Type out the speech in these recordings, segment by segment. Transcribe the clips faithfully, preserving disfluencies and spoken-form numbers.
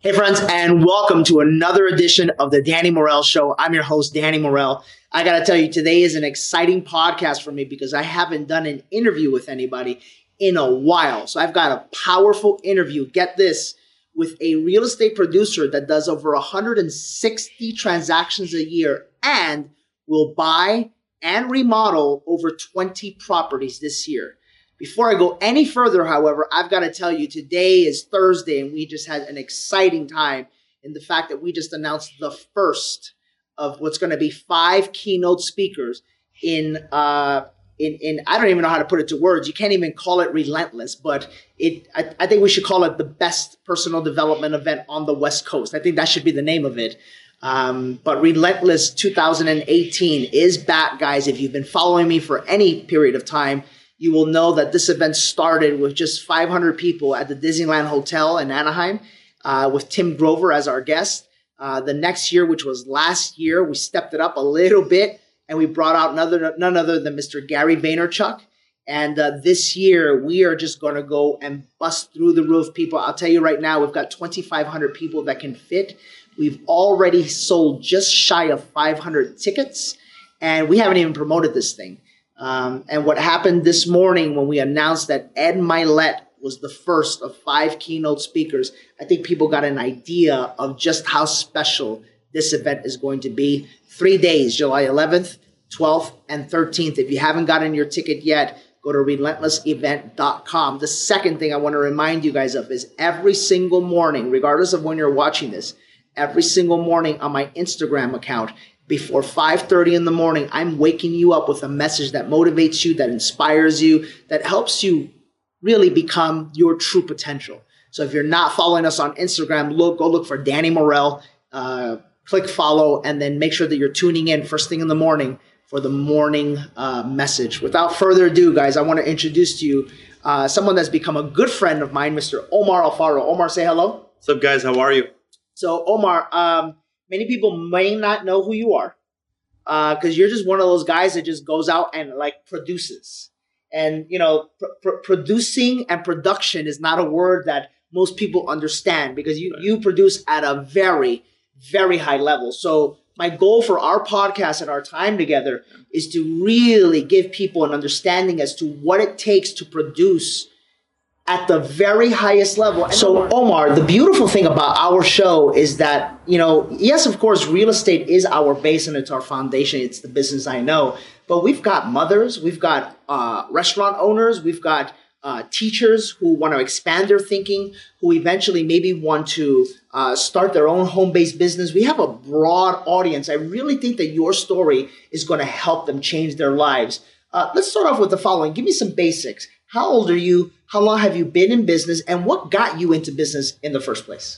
Hey friends, and welcome to another edition of the Danny Morel Show. I'm your host, Danny Morel. I got to tell you, today is an exciting podcast for me because I haven't done an interview with anybody in a while. So I've got a powerful interview, get this, with a real estate producer that does over one hundred sixty transactions a year and will buy and remodel over twenty properties this year. Before I go any further, however, I've got to tell you, today is Thursday, and we just had an exciting time in the fact that we just announced the first of what's going to be five keynote speakers in, uh, in, in, I don't even know how to put it to words. You can't even call it relentless, but it, I, I think we should call it the best personal development event on the West Coast. I think that should be the name of it. Um, but Relentless two thousand eighteen is back, guys. If you've been following me for any period of time, you will know that this event started with just five hundred people at the Disneyland Hotel in Anaheim uh, with Tim Grover as our guest. Uh, the next year, which was last year, we stepped it up a little bit and we brought out another, none other than Mister Gary Vaynerchuk. And uh, this year, we are just going to go and bust through the roof, people. I'll tell you right now, we've got twenty-five hundred people that can fit. We've already sold just shy of five hundred tickets, and we haven't even promoted this thing. Um, and what happened this morning when we announced that Ed Mylett was the first of five keynote speakers, I think people got an idea of just how special this event is going to be. Three days, July eleventh, twelfth, and thirteenth. If you haven't gotten your ticket yet, go to relentless event dot com. The second thing I want to remind you guys of is every single morning, regardless of when you're watching this, every single morning on my Instagram account, before five thirty in the morning, I'm waking you up with a message that motivates you, that inspires you, that helps you really become your true potential. So if you're not following us on Instagram, look, go look for Danny Morel, uh, click follow, and then make sure that you're tuning in first thing in the morning for the morning uh, message. Without further ado, guys, I want to introduce to you uh, someone that's become a good friend of mine, Mister Omar Alfaro. Omar, say hello. What's up, guys? How are you? So Omar, um, many people may not know who you are because uh, you're just one of those guys that just goes out and like produces. And, you know, pr- pr- producing and production is not a word that most people understand because you, you produce at a very, very high level. So my goal for our podcast and our time together is to really give people an understanding as to what it takes to produce at the very highest level. So Omar, the beautiful thing about our show is that, you know, yes, of course, real estate is our base and it's our foundation. It's the business I know. But we've got mothers, we've got uh, restaurant owners, we've got uh, teachers who want to expand their thinking, who eventually maybe want to uh, start their own home-based business. We have a broad audience. I really think that your story is going to help them change their lives. Uh, let's start off with the following. Give me some basics. How old are you? How long have you been in business? And what got you into business in the first place?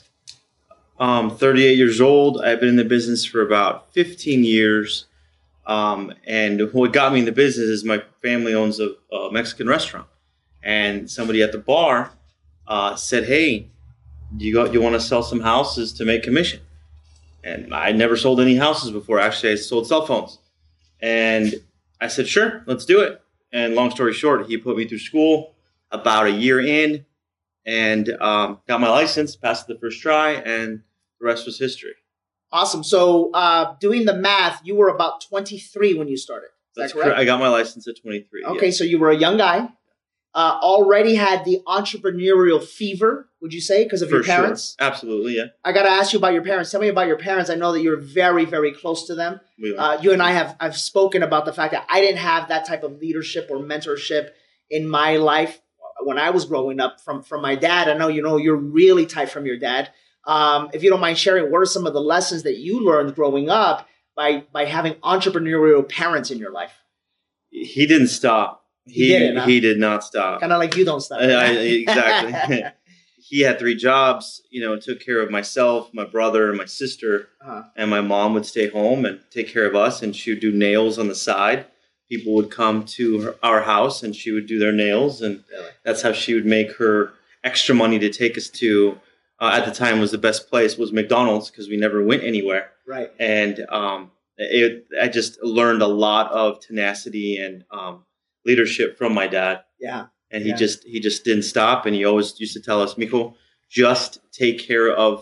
Um, thirty-eight years old. I've been in the business for about fifteen years. Um, and what got me in the business is my family owns a, a Mexican restaurant. And somebody at the bar uh, said, hey, you got, you want to sell some houses to make commission? And I never sold any houses before. Actually, I sold cell phones. And I said, sure, let's do it. And long story short, he put me through school about a year in and um, got my license, passed the first try, and the rest was history. Awesome. So uh, doing the math, you were about twenty-three when you started. Is That's that correct? correct. I got my license at twenty-three. Okay, yeah. so you were a young guy, uh, already had the entrepreneurial fever, would you say, because of For your parents? Sure. Absolutely, yeah. I got to ask you about your parents. Tell me about your parents. I know that you're very, very close to them. We are. Uh, you and I have I've spoken about the fact that I didn't have that type of leadership or mentorship in my life when I was growing up from, from my dad. I know, you know, you're really tight from your dad. Um, if you don't mind sharing, what are some of the lessons that you learned growing up by, by having entrepreneurial parents in your life? He didn't stop. He, He didn't, huh? he did not stop. Kind of like you don't stop. I, I, exactly. He had three jobs, you know, took care of myself, my brother, and my sister. Uh-huh. And my mom would stay home and take care of us, and she would do nails on the side. People would come to her, our house, and she would do their nails, and Really? That's how she would make her extra money to take us to, uh, at the time was the best place, was McDonald's, because we never went anywhere. Right. And um, it, I just learned a lot of tenacity and um, leadership from my dad. Yeah. And he Yeah. just he just didn't stop, and he always used to tell us, Mijo, just take care of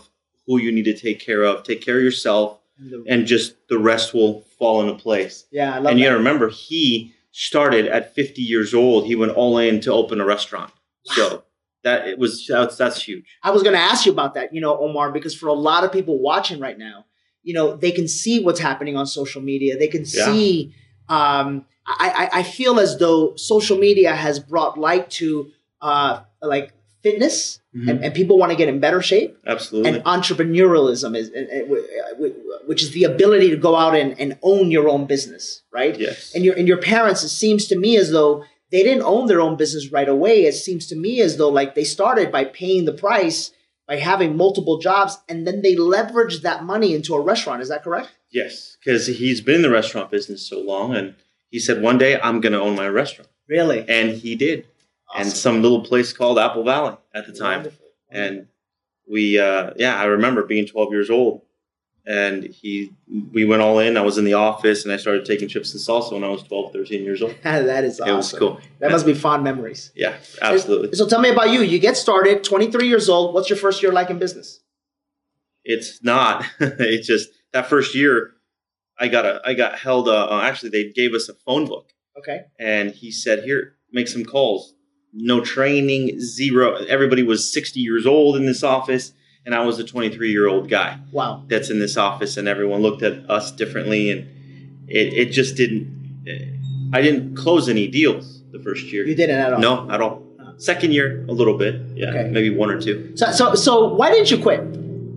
who you need to take care of. Take care of yourself, and just the rest will fall into place. Yeah, I love And you that. got to remember, he started at fifty years old. He went all in to open a restaurant. Wow. So that it was that's, that's huge. I was going to ask you about that, you know, Omar, because for a lot of people watching right now, you know, they can see what's happening on social media. They can Yeah. see. Um, I, I I feel as though social media has brought light to uh, like fitness, Mm-hmm. and, and people want to get in better shape. Absolutely. And entrepreneurialism is, which is the ability to go out and, and own your own business, right? Yes. And your and your parents, it seems to me as though they didn't own their own business right away. It seems to me as though like they started by paying the price, by having multiple jobs, and then they leveraged that money into a restaurant. Is that correct? Yes, because he's been in the restaurant business so long, and he said one day I'm going to own my restaurant, Really? and he did. Awesome. And some little place called Apple Valley at the time. Wonderful. And we, uh, yeah, I remember being twelve years old, and he, we went all in. I was in the office, and I started taking chips and salsa when I was twelve, thirteen years old. That is awesome. It was cool. That must be fond memories. Yeah, absolutely. So tell me about you. You get started, twenty-three years old. What's your first year like in business? It's not. It's just that first year, I got a, I got held. Uh, actually, they gave us a phone book, Okay. and he said, "Here, make some calls." No training, zero. Everybody was sixty years old in this office, and I was a twenty-three-year-old guy Wow. that's in this office, and everyone looked at us differently, and it, it just didn't. I didn't close any deals the first year. You didn't at all? No, at all. Second year, a little bit. Yeah, Okay. maybe one or two. So, so, so why didn't you quit?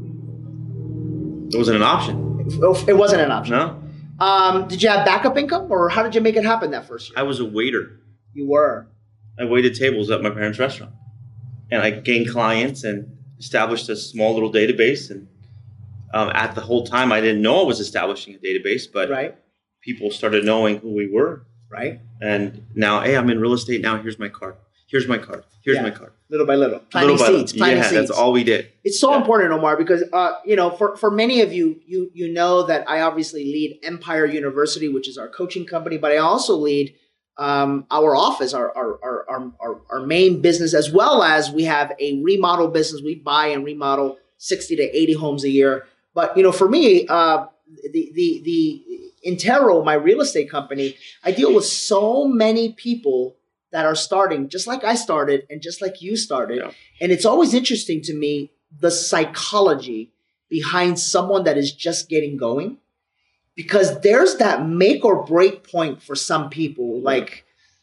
It wasn't an option. It wasn't an option. No, Um, did you have backup income, or how did you make it happen that first year? I was a waiter. You were. I waited tables at my parents' restaurant, and I gained clients and established a small little database. And um, at the whole time, I didn't know I was establishing a database, but Right. people started knowing who we were. Right. And now, hey, I'm in real estate now. Here's my card. Here's my card. Here's Yeah. my card. Little by little. Planting Little by seeds. little. Planting Yeah, seeds. that's all we did. It's so Yeah. important, Omar, because uh, you know, for, for many of you, you you know that I obviously lead Empire University, which is our coaching company, but I also lead um, our office, our our, our our our our main business, as well as we have a remodel business. We buy and remodel sixty to eighty homes a year. But you know, for me, uh, the the the Intero, my real estate company, I deal with so many people that are starting just like I started and just like you started. Yeah. And it's always interesting to me, the psychology behind someone that is just getting going, because there's that make or break point for some people. Like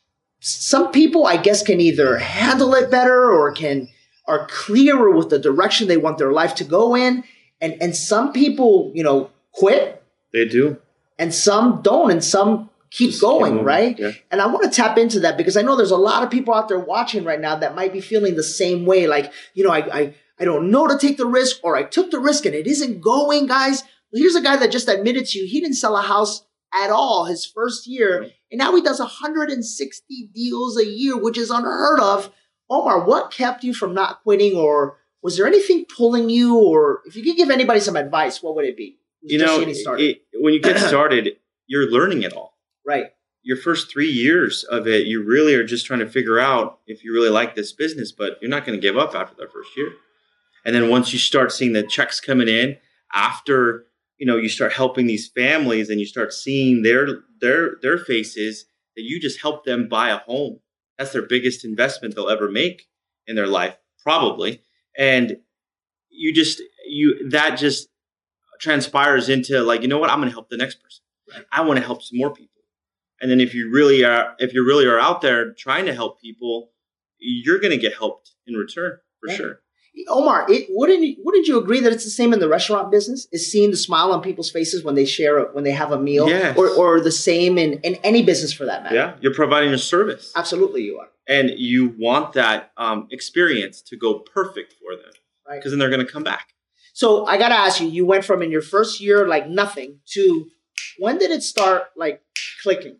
some people, I guess, can either handle it better or can are clearer with the direction they want their life to go in. And, and some people, you know, quit They do. and some don't, and some keep Just going, keep moving. right? Yeah. And I want to tap into that because I know there's a lot of people out there watching right now that might be feeling the same way. Like, you know, I I, I don't know to take the risk, or I took the risk and it isn't going, guys. Well, here's a guy that just admitted to you he didn't sell a house at all his first year, and now he does one hundred sixty deals a year, which is unheard of. Omar, what kept you from not quitting, or was there anything pulling you? Or if you could give anybody some advice, what would it be? Who's You just know, getting started? it, when you get started, you're learning it all. Right. Your first three years of it, you really are just trying to figure out if you really like this business, but you're not going to give up after that first year. And then once you start seeing the checks coming in after, you know, you start helping these families and you start seeing their their their faces, that you just help them buy a home. That's their biggest investment they'll ever make in their life, probably. And you just you that just transpires into like, you know what, I'm going to help the next person. Right. I want to help some more people. And then if you really are, if you really are out there trying to help people, you're going to get helped in return for Yeah. sure. Omar, it, wouldn't you- wouldn't you agree that it's the same in the restaurant business? Is seeing the smile on people's faces when they share a, when they have a meal, Yes. or or the same in, in any business for that matter? Yeah, you're providing a service, Absolutely, you are. and you want that um, experience to go perfect for them, Right. because then they're going to come back. So I gotta ask you, you went from in your first year like nothing to when did it start like clicking?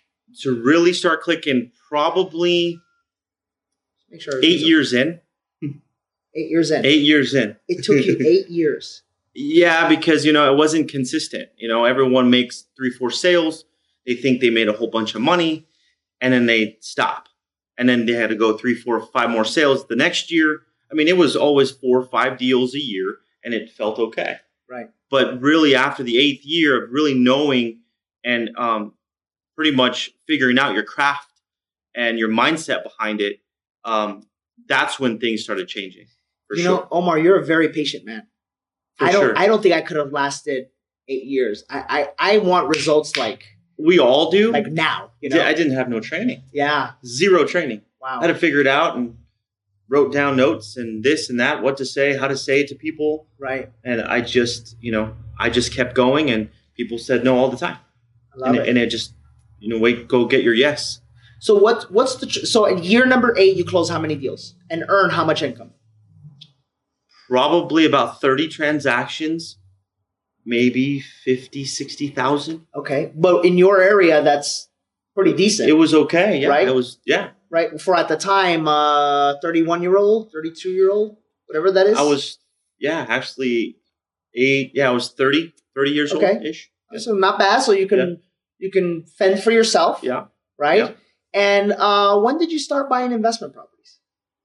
To really start clicking, probably Make sure eight years in. Eight years in. Eight years in. It took you eight years. Yeah, because, you know, it wasn't consistent. You know, everyone makes three, four sales. They think they made a whole bunch of money, and then they stop. And then they had to go three, four, five more sales the next year. I mean, it was always four or five deals a year, and it felt okay. Right. But really, after the eighth year of really knowing and um, pretty much figuring out your craft and your mindset behind it, um, that's when things started changing. For you sure. know, Omar, you're a very patient man. For I don't. sure. I don't think I could have lasted eight years. I, I, I want results like We all do. like now. You know. Yeah, I didn't have no training. Yeah. Zero training. Wow. I had to figure it out and wrote down notes and this and that, what to say, how to say it to people. Right. And I just, you know, I just kept going, and people said no all the time. I love and it. And it just, you know, wait, go get your yes. So what? What's the tr- so at year number eight, you close how many deals and earn how much income? Probably about thirty transactions, maybe fifty, sixty thousand. Okay, but in your area, that's pretty decent. It was okay. Yeah. Right? It was, yeah. Right? For at the time, uh, thirty-one-year-old, thirty-two-year-old, whatever that is. I was, yeah, actually eight. Yeah, I was thirty, thirty years Okay. old-ish. So not bad. So you can Yeah. you can fend for yourself. Yeah. Right? Yeah. And uh, when did you start buying investment properties?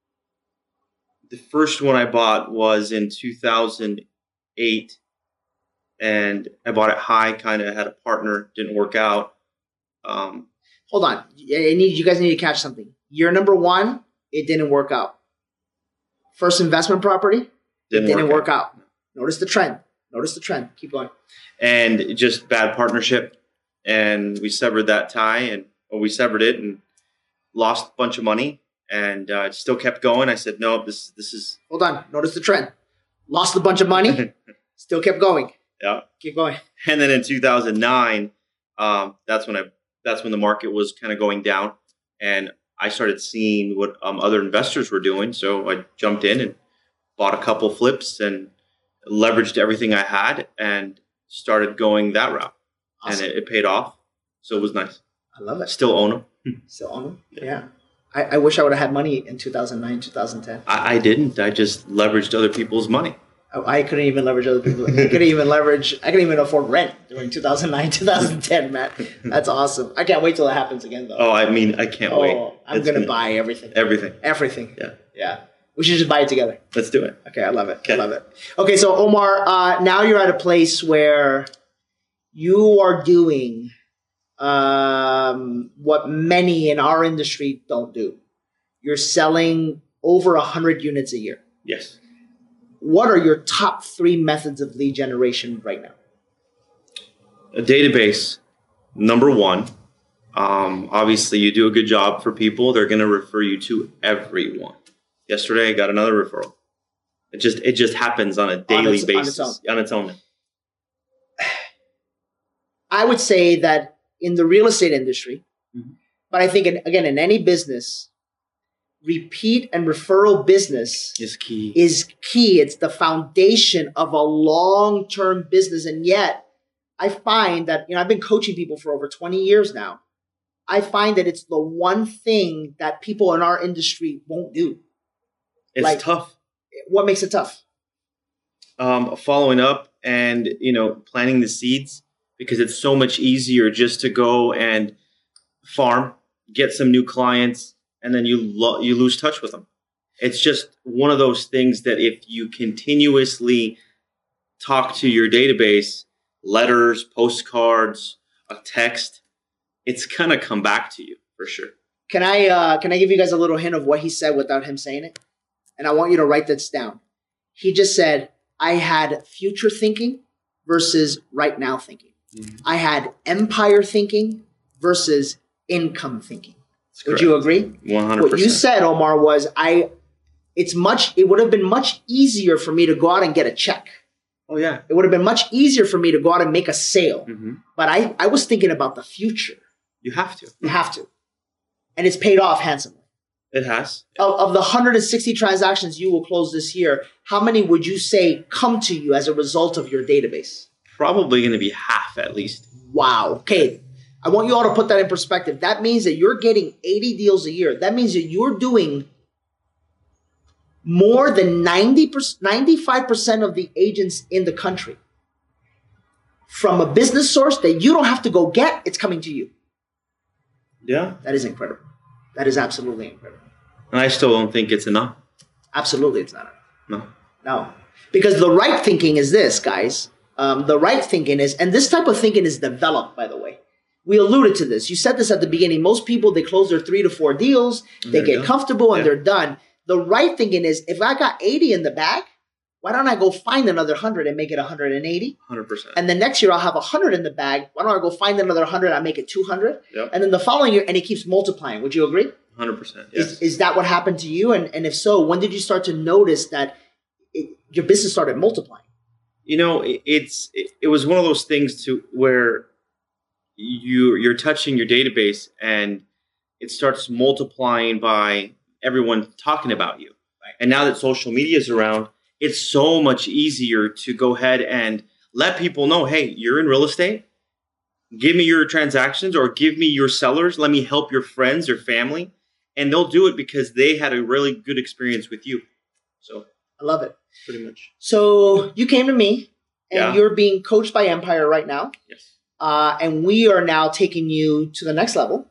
The first one I bought was in two thousand eight, and I bought it high, kind of had a partner, didn't work out. Um, Hold on. I need you guys need to catch something. Year number one, it didn't work out. First investment property, didn't it didn't work work out. Notice the trend. Notice the trend. Keep going. And just bad partnership, and we severed that tie, and or we severed it and lost a bunch of money, and uh, still kept going. I said, no, this this is Hold on. Notice the trend. Lost a bunch of money. Still kept going. yeah. Keep going. And then in two thousand nine, um, that's when I that's when the market was kind of going down, and I started seeing what um, other investors were doing. So I jumped in and bought a couple flips and leveraged everything I had and started going that route, Awesome. and it, it paid off. So it was nice. I love it. Still own them. Still on them? Yeah. yeah. I, I wish I would have had money in two thousand nine, two thousand ten. I, I didn't. I just leveraged other people's money. I, I couldn't even leverage other people. I couldn't even leverage, I couldn't even afford rent during two thousand nine, two thousand ten, Matt. That's awesome. I can't wait till it happens again, though. Oh, I mean, I can't oh, wait. I'm It's going to gonna- buy everything. Everything. Everything. Yeah. Yeah. We should just buy it together. Let's do it. Okay, I love it. Okay. I love it. Okay, so Omar, uh, now you're at a place where you are doing um, what many in our industry don't do. You're selling over one hundred units a year. Yes. What are your top three methods of lead generation right now? A database, number one. Um, obviously, you do a good job for people. They're going to refer you to everyone. Yesterday, I got another referral. It just it just happens on a daily its- on its basis. On its own. I would say that in the real estate industry, Mhm. but I think, in, again, in any business, repeat and referral business Is key. is key. It's the foundation of a long-term business. And yet, I find that, you know, I've been coaching people for over twenty years now. I find that it's the one thing that people in our industry won't do. It's like- tough. What makes it tough? Um, following up and, you know, planting the seeds, because it's so much easier just to go and farm, get some new clients, and then you lo- you lose touch with them. It's just one of those things that if you continuously talk to your database, letters, postcards, a text, it's gonna come back to you for sure. Can I uh, can I give you guys a little hint of what he said without him saying it? And I want you to write this down. He just said, I had future thinking versus right now thinking. Mhm. I had empire thinking versus income thinking. That's Would correct. you agree? one hundred percent. What you said, Omar, was I it's much it would have been much easier for me to go out and get a check. Oh yeah. It would have been much easier for me to go out and make a sale. hmm But I, I was thinking about the future. You have to. You have to. And it's paid off handsomely. It has. Of, of the one hundred sixty transactions you will close this year, how many would you say come to you as a result of your database? Probably going to be half at least. Wow. Okay. I want you all to put that in perspective. That means that you're getting eighty deals a year. That means that you're doing more than ninety percent, ninety-five percent of the agents in the country. From a business source that you don't have to go get, it's coming to you. Yeah. That is incredible. That is absolutely incredible. And I still don't think it's enough. Absolutely, it's not. No. No. Because the right thinking is this, guys. Um, the right thinking is, and this type of thinking is developed, by the way. We alluded to this. You said this at the beginning. Most people, they close their three to four deals, they get comfortable, and yeah. they're done. The right thinking is, if I got eighty in the bag, why don't I go find another one hundred and make it one hundred eighty? one hundred percent. And then next year I'll have one hundred in the bag. Why don't I go find another one hundred and make it two hundred? Yep. And then the following year, and it keeps multiplying. Would you agree? one hundred percent. Yes. Is, is that what happened to you? And, and if so, when did you start to notice that it, your business started multiplying? You know, it, it's it, it was one of those things to where you you're touching your database and it starts multiplying by everyone talking about you. Right. And now that social media is around, it's so much easier to go ahead and let people know, hey, you're in real estate. Give me your transactions or give me your sellers. Let me help your friends, your family. And they'll do it because they had a really good experience with you. So I love it. Pretty much. So you came to me and Yeah. you're being coached by Empire right now. Yes. Uh, and we are now taking you to the next level.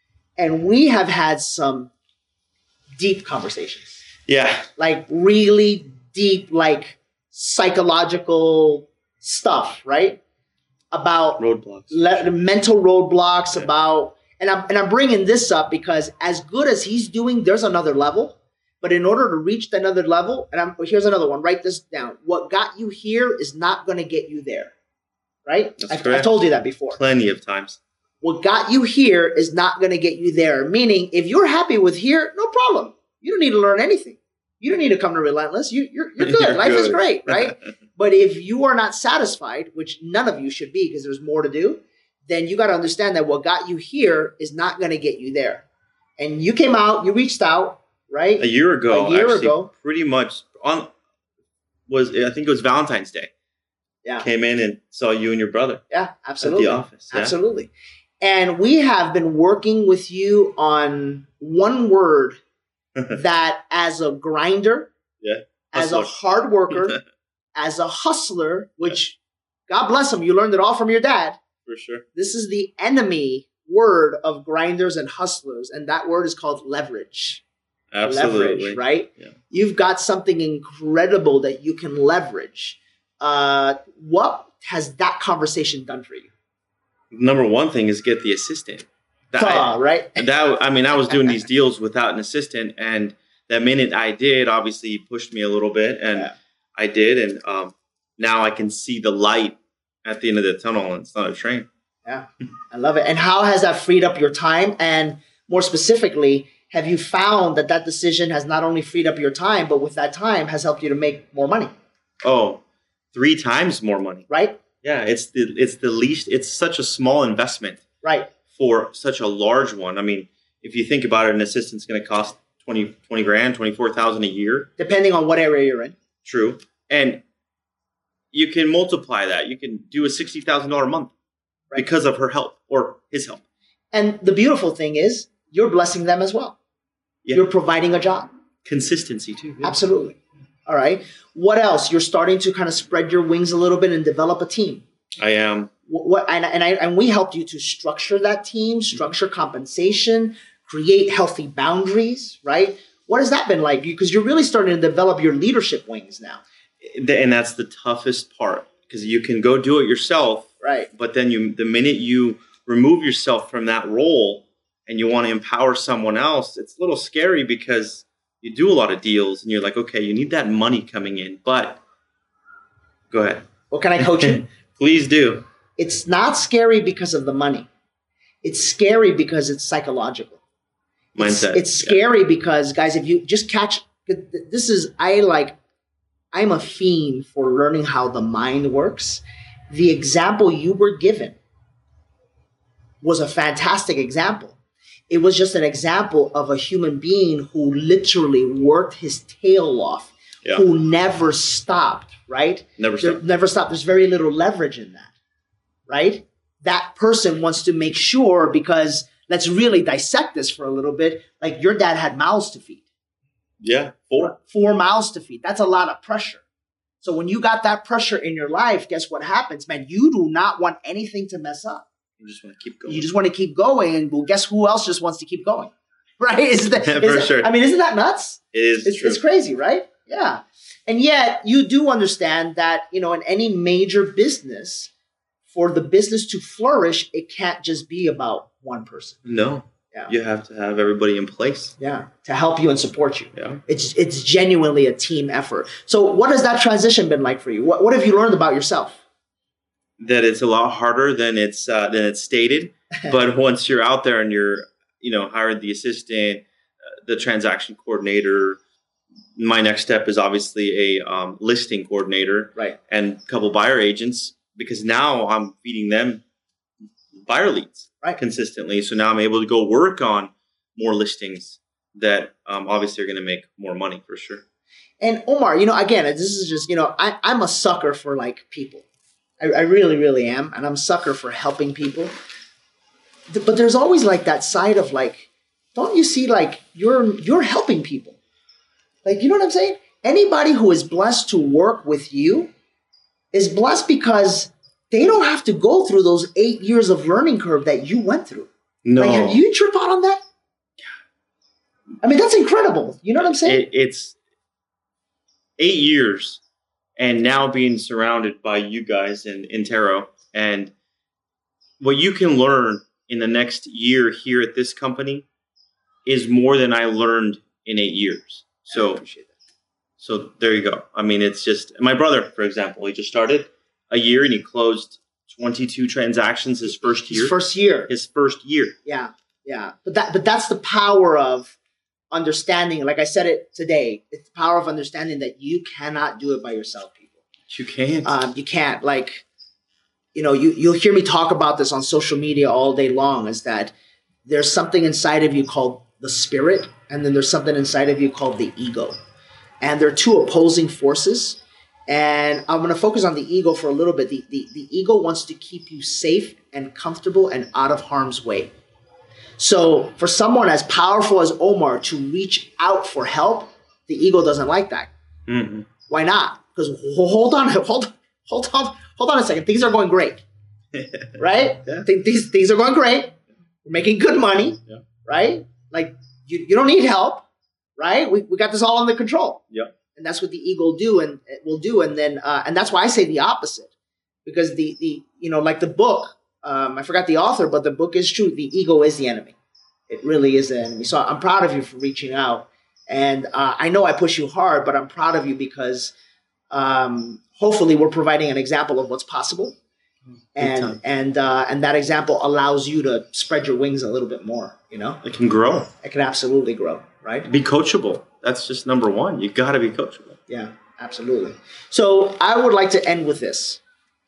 And we have had some deep conversations. Yeah. Like really deep, like psychological stuff, right? About Roadblocks. le- mental roadblocks, yeah. about, and I'm, and I'm bringing this up because as good as he's doing, there's another level. But in order to reach another level, and I'm, here's another one, write this down. What got you here is not going to get you there, right? I've, I've told you that before. Plenty of times. What got you here is not going to get you there. Meaning, if you're happy with here, no problem. You don't need to learn anything. You don't need to come to Relentless. You, you're, you're good. You're Life good. is great, right? But if you are not satisfied, which none of you should be because there's more to do, then you got to understand that what got you here is not going to get you there. And you came out, you reached out, right? A year ago. A year actually, ago. Pretty much on was I think it was Valentine's Day. Yeah. Came in and saw you and your brother. Yeah, absolutely. At the office. Yeah. Absolutely. And we have been working with you on one word that as a grinder, yeah, as a hard worker, as a hustler, which God bless him, you learned it all from your dad. For sure. This is the enemy word of grinders and hustlers, and that word is called leverage. Absolutely. Leverage, right? Yeah. You've got something incredible that you can leverage. Uh, what has that conversation done for you? Number one thing is get the assistant. That, Ah, right? that I mean, I was doing these deals without an assistant, and the minute I did, obviously, he pushed me a little bit, and Yeah. I did, and um, now I can see the light at the end of the tunnel, and it's not a train. Yeah, I love it. And how has that freed up your time? And more specifically, have you found that that decision has not only freed up your time, but with that time has helped you to make more money? Oh, three times more money. Right? Yeah, it's the it's the least. It's such a small investment. Right. For such a large one. I mean, if you think about it, an assistant's going to cost twenty, twenty grand, twenty-four thousand a year. Depending on what area you're in. True. And you can multiply that. You can do a sixty thousand dollars a month right. because of her help or his help. And the beautiful thing is you're blessing them as well. Yeah. You're providing a job. Consistency too. Yeah. Absolutely. All right. What else? You're starting to kind of spread your wings a little bit and develop a team. I am. What and and I and we helped you to structure that team, structure compensation, create healthy boundaries, right? What has that been like? Because you're really starting to develop your leadership wings now. And that's the toughest part because you can go do it yourself, right? But then you, the minute you remove yourself from that role and you want to empower someone else, it's a little scary because you do a lot of deals and you're like, okay, you need that money coming in, but go ahead. Well, can I coach you? Please do. It's not scary because of the money. It's scary because it's psychological. Mindset. It's, it's scary yeah. because, guys, if you just catch, this is, I like, I'm a fiend for learning how the mind works. The example you were given was a fantastic example. It was just an example of a human being who literally worked his tail off, yeah. who never stopped, right? Never stopped. Never stopped. There's very little leverage in that, right? That person wants to make sure, because let's really dissect this for a little bit. Like, your dad had mouths to feed. Yeah, four. Four mouths to feed. That's a lot of pressure. So when you got that pressure in your life, guess what happens, man? You do not want anything to mess up. You just want to keep going. You just want to keep going. And well, guess who else just wants to keep going? Right? Is that, For is sure. That, I mean, isn't that nuts? It is it's, true. It's crazy, right? Yeah. And yet you do understand that, you know, in any major business, for the business to flourish, it can't just be about one person. No. Yeah. You have to have everybody in place. Yeah. To help you and support you. Yeah. It's it's genuinely a team effort. So what has that transition been like for you? What what have you learned about yourself? That it's a lot harder than it's uh, than it's stated. But once you're out there and you're, you know, hired the assistant, uh, the transaction coordinator, my next step is obviously a um, listing coordinator, right, and a couple buyer agents, because now I'm feeding them buyer leads, right, consistently. So now I'm able to go work on more listings that um, obviously are going to make more money for sure. And Omar, you know, again, this is just, you know, I, I'm a sucker for like people. I, I really, really am. And I'm a sucker for helping people. But there's always like that side of like, don't you see like you're you're helping people? Like, you know what I'm saying? Anybody who is blessed to work with you is blessed because they don't have to go through those eight years of learning curve that you went through. No. Like, have you trip out on that? I mean, that's incredible. You know what I'm saying? It, it's eight years. And now being surrounded by you guys in Intero, and what you can learn in the next year here at this company is more than I learned in eight years. So, I appreciate that. So there you go. I mean, it's just my brother, for example, he just started a year and he closed twenty-two transactions his first year. His first year. His first year. Yeah, yeah. But that, but that's the power of understanding, like I said it today, it's the power of understanding that you cannot do it by yourself, people. You can't. Um, you can't. Like, you know, you, you'll hear me talk about this on social media all day long, is that there's something inside of you called the spirit, and then there's something inside of you called the ego. And they're two opposing forces. And I'm going to focus on the ego for a little bit. The, the, the ego wants to keep you safe and comfortable and out of harm's way. So for someone as powerful as Omar to reach out for help, the ego doesn't like that. Mm-hmm. Why not? Because hold on, hold, hold on, hold on a second. Things are going great, right? Yeah. Things things are going great. We're making good money, yeah. right? Like you, you don't need help, right? We we got this all under control. Yeah. And that's what the ego do and will do. And then uh, and that's why I say the opposite, because the the you know like the book. Um, I forgot the author, but the book is true. The ego is the enemy. It really is the enemy. So I'm proud of you for reaching out. And uh, I know I push you hard, but I'm proud of you because um, hopefully we're providing an example of what's possible. And and uh, and that example allows you to spread your wings a little bit more, you know? It can grow. It can absolutely grow, right? Be coachable. That's just number one. You got to be coachable. Yeah, absolutely. So I would like to end with this.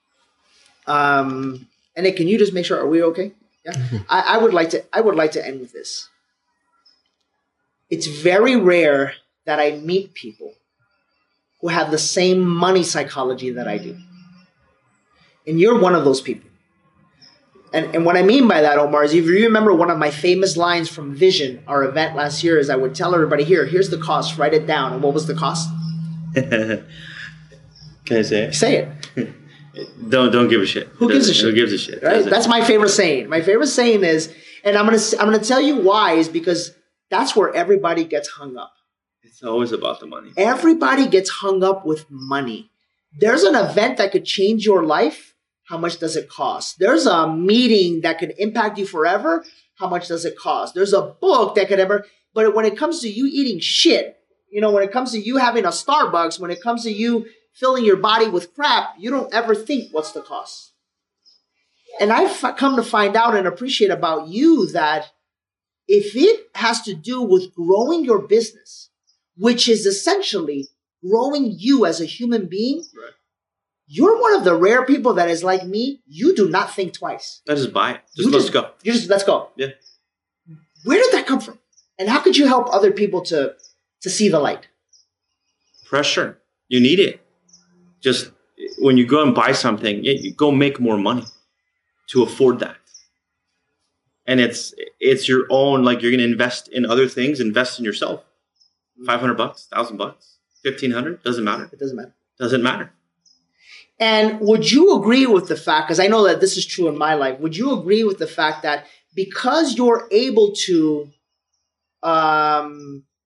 Um... And Nick, can you just make sure, are we okay? Yeah. Mm-hmm. I, I would like to I would like to end with this. It's very rare that I meet people who have the same money psychology that I do. And you're one of those people. And and what I mean by that, Omar, is if you remember one of my famous lines from Vision, our event last year, is I would tell everybody, here, here's the cost, write it down. And what was the cost? Can I say it? Say it. Don't don't give a shit. Who gives a shit? Who gives a shit? Right? That's my favorite saying. My favorite saying is, and I'm gonna I'm gonna tell you why, is because that's where everybody gets hung up. It's always about the money. Everybody gets hung up with money. There's an event that could change your life. How much does it cost? There's a meeting that could impact you forever. How much does it cost? There's a book that could ever. But when it comes to you eating shit, you know, when it comes to you having a Starbucks, when it comes to you filling your body with crap, you don't ever think, what's the cost? And I've come to find out and appreciate about you that if it has to do with growing your business, which is essentially growing you as a human being, right, you're one of the rare people that is like me. You do not think twice. I just buy it. Just you let's just, go. You just let's go. Yeah. Where did that come from? And how could you help other people to, to see the light? Pressure. You need it. Just when you go and buy something, you go make more money to afford that. And it's it's your own, like you're going to invest in other things, invest in yourself. five hundred bucks, one thousand bucks, fifteen hundred, doesn't matter. It doesn't matter. Doesn't matter. And would you agree with the fact, because I know that this is true in my life, would you agree with the fact that because you're able to um,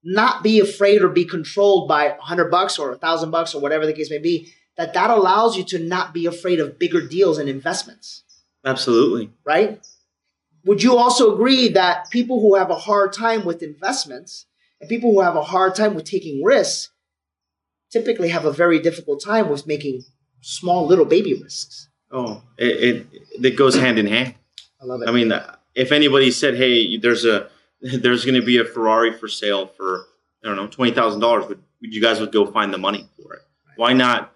not be afraid or be controlled by a hundred bucks or a thousand bucks or whatever the case may be, that that allows you to not be afraid of bigger deals and investments. Absolutely. Right? Would you also agree that people who have a hard time with investments and people who have a hard time with taking risks typically have a very difficult time with making small little baby risks? Oh, it, it, it goes hand in hand. I love it. I mean, if anybody said, hey, there's a there's going to be a Ferrari for sale for, I don't know, twenty thousand dollars, would you guys would go find the money for it? Right. Why not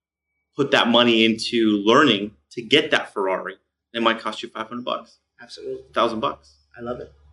put that money into learning to get that Ferrari? It might cost you five hundred bucks. Absolutely. one thousand bucks. I love it.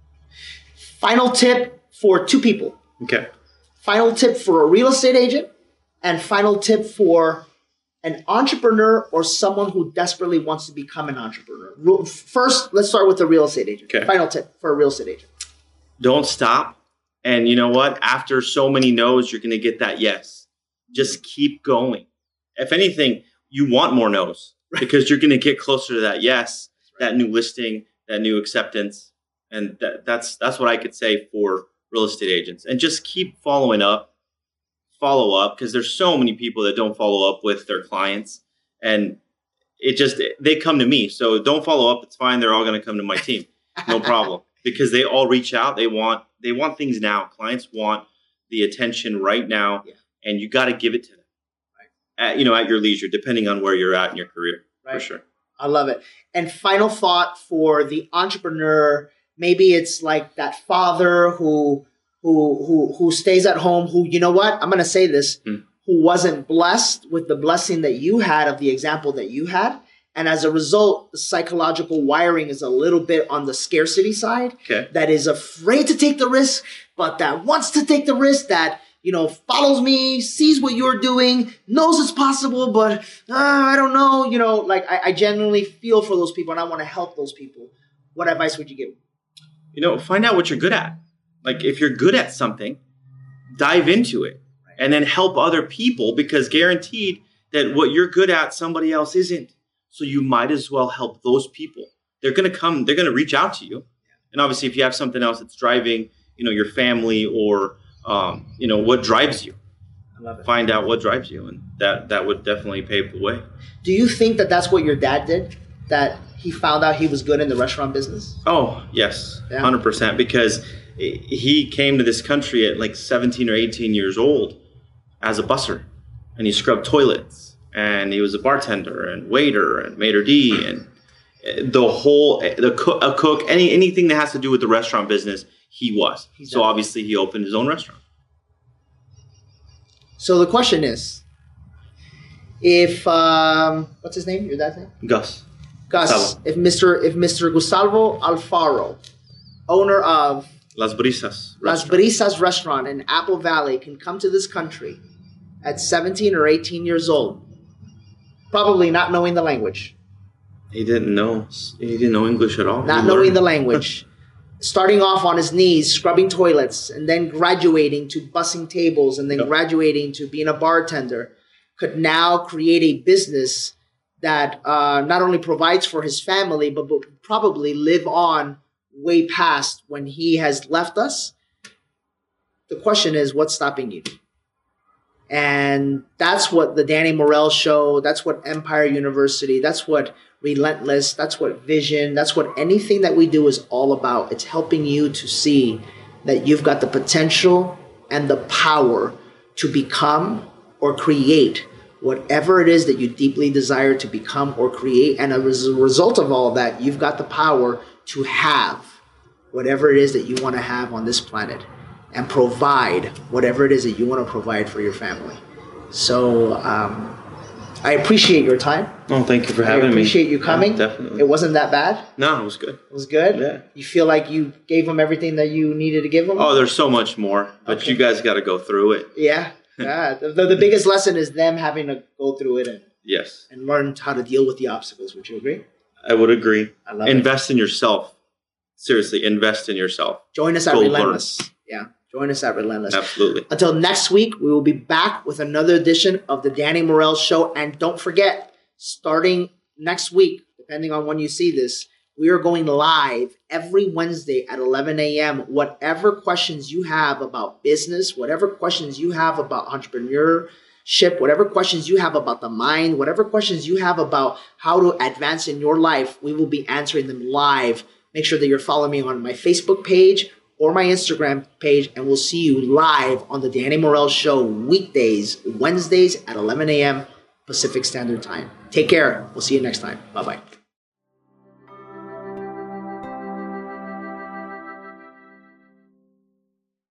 Final tip for two people. Okay. Final tip for a real estate agent and final tip for an entrepreneur or someone who desperately wants to become an entrepreneur. First, let's start with the real estate agent. Okay. Final tip for a real estate agent. Don't stop. And you know what? After so many no's, you're going to get that yes. Just keep going. If anything, you want more no's because you're going to get closer to that yes, that new listing, that new acceptance. And that, that's that's what I could say for real estate agents. And just keep following up, follow up, because there's so many people that don't follow up with their clients. And it just, they come to me. So don't follow up. It's fine. They're all going to come to my team. No problem. Because they all reach out. They want they want things now. Clients want the attention right now. Yeah. And you got to give it to them. Right. At, you know, at your leisure, depending on where you're at in your career. Right. For sure. I love it. And final thought for the entrepreneur, maybe it's like that father who who who who stays at home, who, you know what, I'm going to say this, mm. who wasn't blessed with the blessing that you had of the example that you had. And as a result, the psychological wiring is a little bit on the scarcity side. Okay. That is afraid to take the risk, but that wants to take the risk, that, you know, follows me, sees what you're doing, knows it's possible, but uh, I don't know. You know, like I, I genuinely feel for those people and I want to help those people. What advice would you give them? You know, find out what you're good at. Like if you're good at something, dive into it right. And then help other people, because guaranteed that what you're good at, somebody else isn't. So you might as well help those people. They're going to come, they're going to reach out to you. And obviously if you have something else that's driving, you know, your family or, um, you know, what drives you, I love it. Find out what drives you. And that, that would definitely pave the way. Do you think that that's what your dad did? That he found out he was good in the restaurant business? Oh, yes. Yeah. one hundred percent. Because he came to this country at like seventeen or eighteen years old as a busser. And he scrubbed toilets. And he was a bartender and waiter and maitre d' and the whole the cook, a cook, any anything that has to do with the restaurant business, he was. He's so obviously he opened his own restaurant. So the question is, if um, what's his name? Your dad's name? Gus. Gus. Gustavo. If Mister if Mister Gustavo Alfaro, owner of Las Brisas Las Brisas restaurant in Apple Valley, can come to this country at seventeen or eighteen years old, probably not knowing the language. He didn't know. He didn't know English at all. Not knowing the language. Starting off on his knees, scrubbing toilets, and then graduating to bussing tables, and then yep. graduating to being a bartender, could now create a business that uh, not only provides for his family, but will probably live on way past when he has left us. The question is, what's stopping you? And that's what the Danny Morel Show, that's what Empire University, that's what Relentless, that's what Vision, that's what anything that we do is all about. It's helping you to see that you've got the potential and the power to become or create whatever it is that you deeply desire to become or create. And as a result of all of that, you've got the power to have whatever it is that you want to have on this planet, and provide whatever it is that you want to provide for your family. So um, I appreciate your time. Oh, thank you for having me. I appreciate me. you coming. Yeah, definitely. It wasn't that bad? No, it was good. It was good? Yeah. You feel like you gave them everything that you needed to give them? Oh, there's so much more, but okay. You guys got to go through it. Yeah. yeah. The, the biggest lesson is them having to go through it and, yes. and learn how to deal with the obstacles. Would you agree? I would agree. I love invest it. in yourself. Seriously, invest in yourself. Join us at go Relentless. Learn. Yeah. Join us at Relentless. Absolutely. Until next week, we will be back with another edition of the Danny Morel Show. And don't forget, starting next week, depending on when you see this, We are going live every Wednesday at eleven a.m. Whatever questions you have about business, whatever questions you have about entrepreneurship, whatever questions you have about the mind, whatever questions you have about how to advance in your life, we will be answering them live. Make sure that you're following me on my Facebook page or my Instagram page, and we'll see you live on the Danny Morel Show weekdays, Wednesdays at eleven a.m. Pacific Standard Time. Take care. We'll see you next time. Bye-bye.